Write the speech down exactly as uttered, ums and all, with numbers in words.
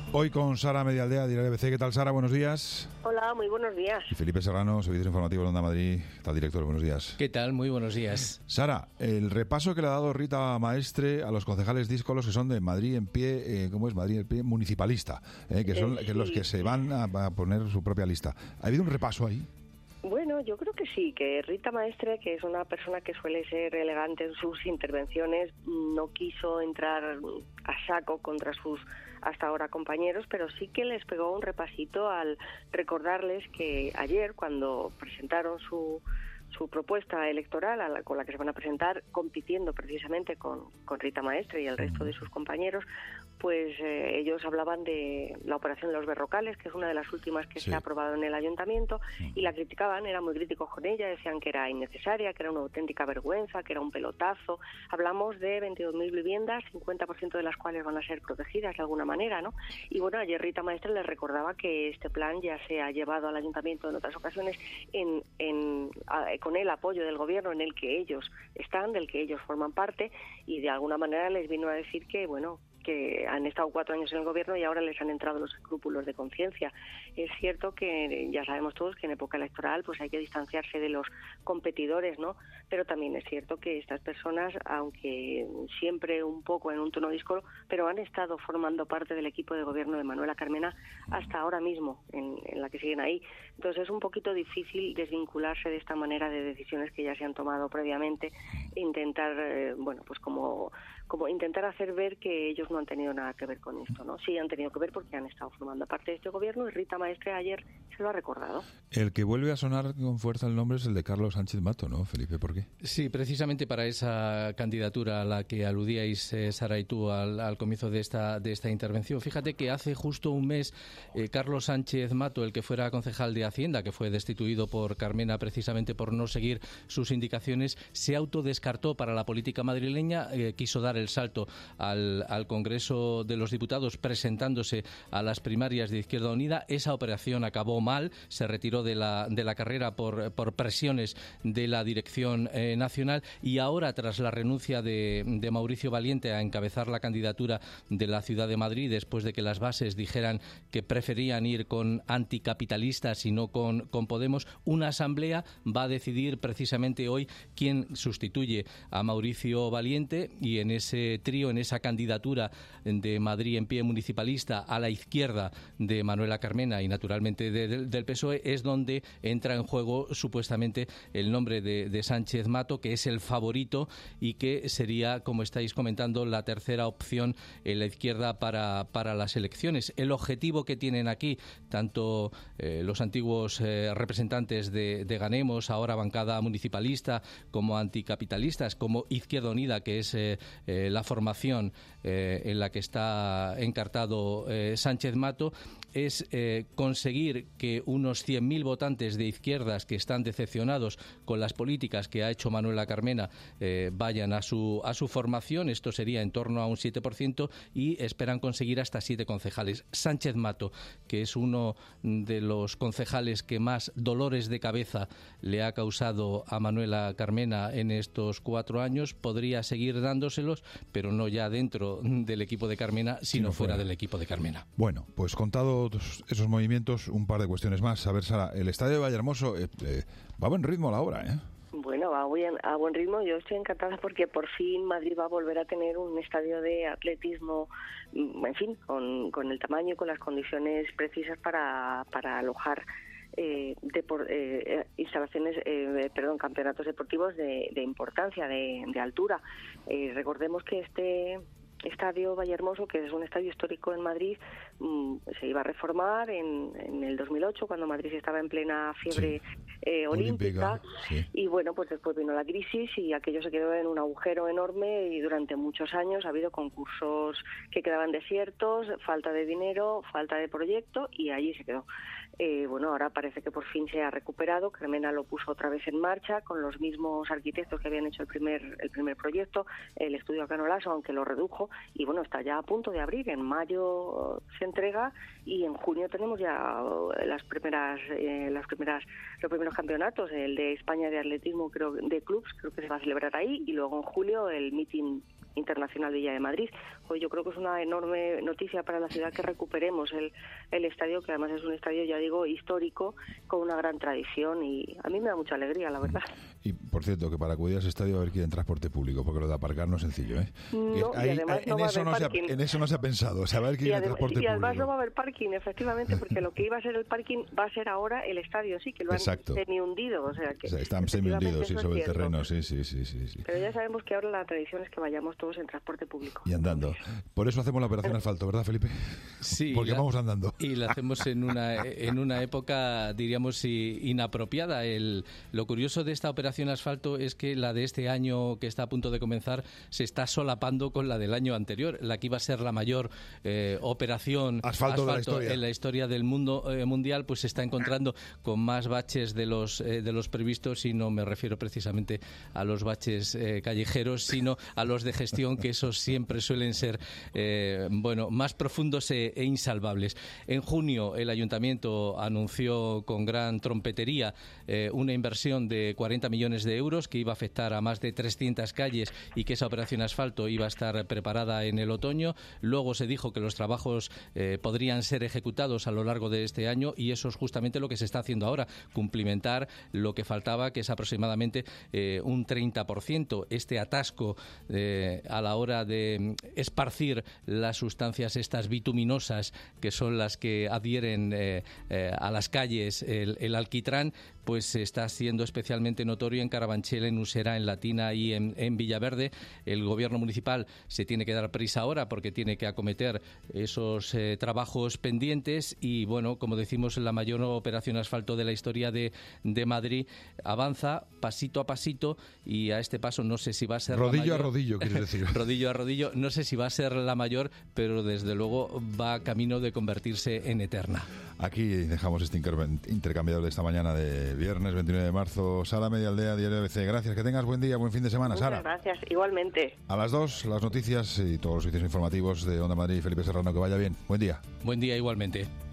Hoy con Sara Medialdea, Diario B C. ¿Qué tal, Sara? Buenos días. Hola, muy buenos días. Y Felipe Serrano, Servicios Informativos de Onda Madrid. ¿Qué tal, director? Buenos días. ¿Qué tal? Muy buenos días. Sara, el repaso que le ha dado Rita Maestre a los concejales díscolos que son de Madrid en pie, eh, ¿cómo es? Madrid en pie municipalista, eh, que son eh, sí. que los que se van a, a poner su propia lista. ¿Ha habido un repaso ahí? Bueno, yo creo que sí, que Rita Maestre, que es una persona que suele ser elegante en sus intervenciones, no quiso entrar a saco contra sus hasta ahora compañeros, pero sí que les pegó un repasito al recordarles que ayer, cuando presentaron su su propuesta electoral a la, con la que se van a presentar, compitiendo precisamente con, con Rita Maestre y el resto de sus compañeros, pues eh, ellos hablaban de la operación de los berrocales, que es una de las últimas que sí. se ha aprobado en el ayuntamiento, sí. y la criticaban, eran muy críticos con ella, decían que era innecesaria, que era una auténtica vergüenza, que era un pelotazo. Hablamos de veintidós mil viviendas, cincuenta por ciento de las cuales van a ser protegidas de alguna manera, ¿no? Y bueno, ayer Rita Maestre les recordaba que este plan ya se ha llevado al ayuntamiento en otras ocasiones en, en, a, con el apoyo del gobierno en el que ellos están, del que ellos forman parte, y de alguna manera les vino a decir que, bueno, que han estado cuatro años en el gobierno y ahora les han entrado los escrúpulos de conciencia. Es cierto que ya sabemos todos que en época electoral pues hay que distanciarse de los competidores, ¿no? Pero también es cierto que estas personas, aunque siempre un poco en un tono díscolo, pero han estado formando parte del equipo de gobierno de Manuela Carmena hasta ahora mismo, en, en la que siguen ahí. Entonces es un poquito difícil desvincularse de esta manera de decisiones que ya se han tomado previamente e intentar, eh, bueno, pues como, como intentar hacer ver que ellos no han tenido nada que ver con esto, ¿no? Sí han tenido que ver porque han estado formando parte de este gobierno y Rita Maestre ayer se lo ha recordado. El que vuelve a sonar con fuerza el nombre es el de Carlos Sánchez Mato, ¿no, Felipe? ¿Por qué? Sí, precisamente para esa candidatura a la que aludíais, eh, Sara y tú, al, al comienzo de esta, de esta intervención. Fíjate que hace justo un mes eh, Carlos Sánchez Mato, el que fuera concejal de Hacienda, que fue destituido por Carmena precisamente por no seguir sus indicaciones, se autodescartó para la política madrileña, eh, quiso dar el salto al, al Congreso Congreso de los Diputados presentándose a las primarias de Izquierda Unida. Esa operación acabó mal, se retiró de la, de la carrera por, por presiones de la dirección eh, nacional y ahora, tras la renuncia de, de Mauricio Valiente a encabezar la candidatura de la Ciudad de Madrid, después de que las bases dijeran que preferían ir con anticapitalistas y no con, con Podemos, una asamblea va a decidir precisamente hoy quién sustituye a Mauricio Valiente, y en ese trío, en esa candidatura de Madrid en pie municipalista a la izquierda de Manuela Carmena y naturalmente de, de, del P S O E, es donde entra en juego supuestamente el nombre de, de Sánchez Mato, que es el favorito y que sería, como estáis comentando, la tercera opción en la izquierda para, para las elecciones. El objetivo que tienen aquí tanto eh, los antiguos eh, representantes de, de Ganemos, ahora bancada municipalista, como anticapitalistas, como Izquierda Unida, que es eh, eh, la formación eh, en la que está encartado eh, Sánchez Mato, es eh, conseguir que unos cien mil votantes de izquierdas que están decepcionados con las políticas que ha hecho Manuela Carmena eh, vayan a su, a su formación. Esto sería en torno a un siete por ciento y esperan conseguir hasta siete concejales. Sánchez Mato, que es uno de los concejales que más dolores de cabeza le ha causado a Manuela Carmena en estos cuatro años, podría seguir dándoselos, pero no ya dentro del equipo de Carmena, sino fuera, fuera del equipo de Carmena. Bueno, pues contado esos movimientos, un par de cuestiones más. A ver, Sara, el estadio de Vallehermoso eh, eh, va a buen ritmo a la obra, ¿eh? Bueno, va bien, a buen ritmo. Yo estoy encantada porque por fin Madrid va a volver a tener un estadio de atletismo, en fin, con, con el tamaño y con las condiciones precisas para, para alojar eh, depor, eh, instalaciones, eh, perdón, campeonatos deportivos de, de importancia, de, de altura. Eh, recordemos que este Estadio Vallehermoso, que es un estadio histórico en Madrid, mmm, se iba a reformar en, en el dos mil ocho, cuando Madrid estaba en plena fiebre sí. eh, olímpica, olímpica sí. Y bueno, pues después vino la crisis y aquello se quedó en un agujero enorme y durante muchos años ha habido concursos que quedaban desiertos, falta de dinero, falta de proyecto y allí se quedó. Eh, bueno, ahora parece que por fin se ha recuperado. Carmena lo puso otra vez en marcha con los mismos arquitectos que habían hecho el primer el primer proyecto, el estudio Canolaso, aunque lo redujo, y bueno, está ya a punto de abrir. En mayo se entrega y en junio tenemos ya las primeras eh, las primeras los primeros campeonatos, el de España de atletismo, creo, de clubs, creo que se va a celebrar ahí, y luego en julio el meeting internacional Villa de Madrid, Pues yo creo que es una enorme noticia para la ciudad que recuperemos el, el estadio, que además es un estadio, ya digo, histórico, con una gran tradición, y a mí me da mucha alegría, la verdad. Y, por cierto, que para acudir a ese estadio va a haber que ir en transporte público, porque lo de aparcar no es sencillo, ¿eh? No, y además no en, va a eso haber no se ha, parking. en eso no se ha pensado, o sea, va a haber que ir Y en además, transporte y además público. no va a haber parking, efectivamente, porque lo que iba a ser el parking va a ser ahora el estadio, sí, que lo han Exacto. semi-hundido, o sea que... O sea, están semi-hundidos, sí, eso es sobre el cierto. terreno, sí, sí, sí, sí, sí. Pero ya sabemos que ahora la tradición es que vayamos todos en transporte público. Y andando. Por eso hacemos la operación asfalto, ¿verdad, Felipe? Sí. Porque la, vamos andando. Y la hacemos en una en una época, diríamos, inapropiada. El, lo curioso de esta operación asfalto es que la de este año, que está a punto de comenzar, se está solapando con la del año anterior, la que iba a ser la mayor eh, operación asfalto, asfalto de la historia. en la historia del mundo eh, mundial, pues se está encontrando con más baches de los eh, de los previstos, y no me refiero precisamente a los baches eh, callejeros, sino a los de gestión, que esos siempre suelen ser eh, bueno, más profundos e, e insalvables. En junio el ayuntamiento anunció con gran trompetería eh, una inversión de cuarenta millones de euros que iba a afectar a más de trescientas calles, y que esa operación asfalto iba a estar preparada en el otoño. Luego se dijo que los trabajos eh, podrían ser ejecutados a lo largo de este año, y eso es justamente lo que se está haciendo ahora, cumplimentar lo que faltaba, que es aproximadamente eh, un treinta por ciento. Este atasco eh, a la hora de esparcir las sustancias estas bituminosas, que son las que adhieren eh, eh, a las calles el, el alquitrán, pues está siendo especialmente notorio en Carabanchel, en Usera, en Latina y en, en Villaverde. El gobierno municipal se tiene que dar prisa ahora porque tiene que acometer esos eh, trabajos pendientes, y bueno, como decimos, la mayor operación asfalto de la historia de, de Madrid avanza pasito a pasito, y a este paso no sé si va a ser rodillo la mayor. a rodillo, quieres decir. Rodillo a rodillo, no sé si va a ser la mayor, pero desde luego va camino de convertirse en eterna. Aquí dejamos este intercambiador de esta mañana de viernes veintinueve de marzo. Sara Medialdea, Diario A B C. Gracias, que tengas buen día, buen fin de semana. Muchas Sara. Gracias, igualmente. A las dos, las noticias y todos los servicios informativos de Onda Madrid. Felipe Serrano, que vaya bien. Buen día. Buen día igualmente.